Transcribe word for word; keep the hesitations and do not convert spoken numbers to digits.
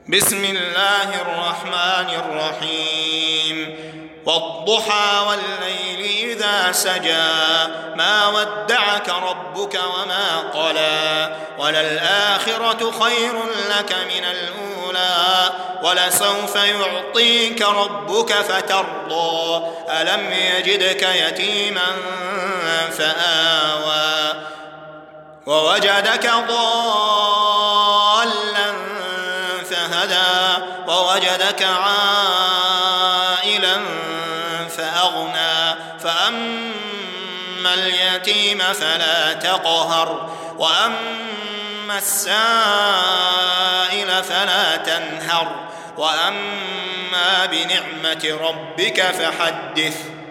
بسم الله الرحمن الرحيم والضحى والليل إذا سجى ما ودعك ربك وما قلى وللآخرة خير لك من الأولى ولسوف يعطيك ربك فترضى ألم يجدك يتيما فآوى ووجدك ضالا فهدى ووجدك عائلا فأغنى فأما اليتيم فلا تقهر وأما السائل فلا تنهر وأما بنعمة ربك فحدث.